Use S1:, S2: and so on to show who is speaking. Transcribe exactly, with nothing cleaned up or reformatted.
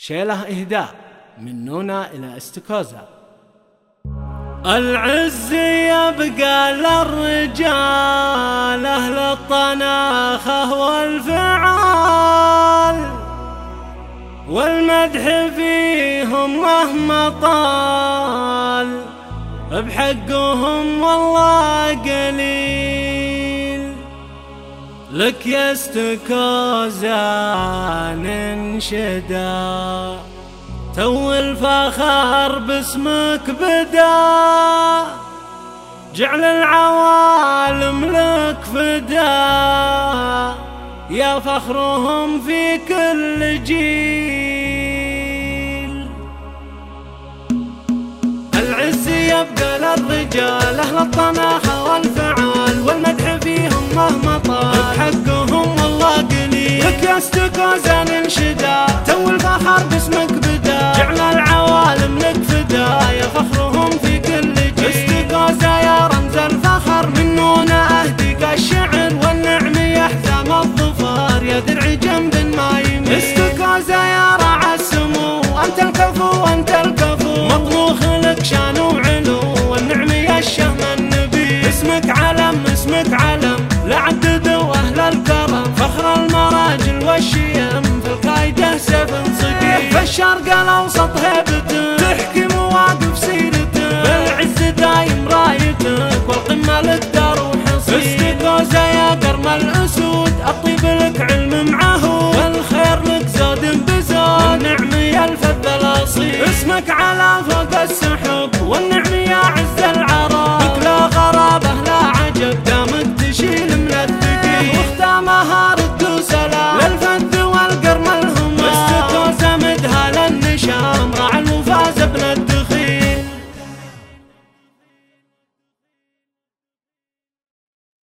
S1: شيله إهداء من نونا إلى استكوزا. العز يبقى للرجال أهل الطناخة والفعال، والمدح فيهم مهما طال بحقهم والله قليل. لك يا استكوزا ننشدا تو الفخر باسمك بدا، جعل العوالم لك فدا، يا فخرهم في كل جيل. العز يبقى للرجال أهل الطناخة والفعال، والمدح فيهم مهما طال بحقهم والله قليل. لك يا استكوزا ننشدا تو الفخر باسمك بدا، جعل العوالم لك فدا، يا فخرهم في كل جيل. استكوزا يا رمز الفخر من نونا أهديك الشعر والنعم يحزم الظفر، يا درع جنب ما يميل. استكوزا يا راعى السمو أنت الكفو أنت الكفو، مطبوخ لك شان وعلو والنعم يشهم النبي. اسمك علم اسمك علم لعددوا أهل الكرم، فخر المراجل والشيم في القايدة سيف صقيل. في الشرق الأوسط هيبتك تحكي مواقف سيرتك، بالعز دايم رايتك والقمة للدار وحصيل. استكوزا يا قرم الأسود الطيب لك علم معهود، والخير لك زود بزود والنعم يلفظ الأصيل. اسمك على فوق السحور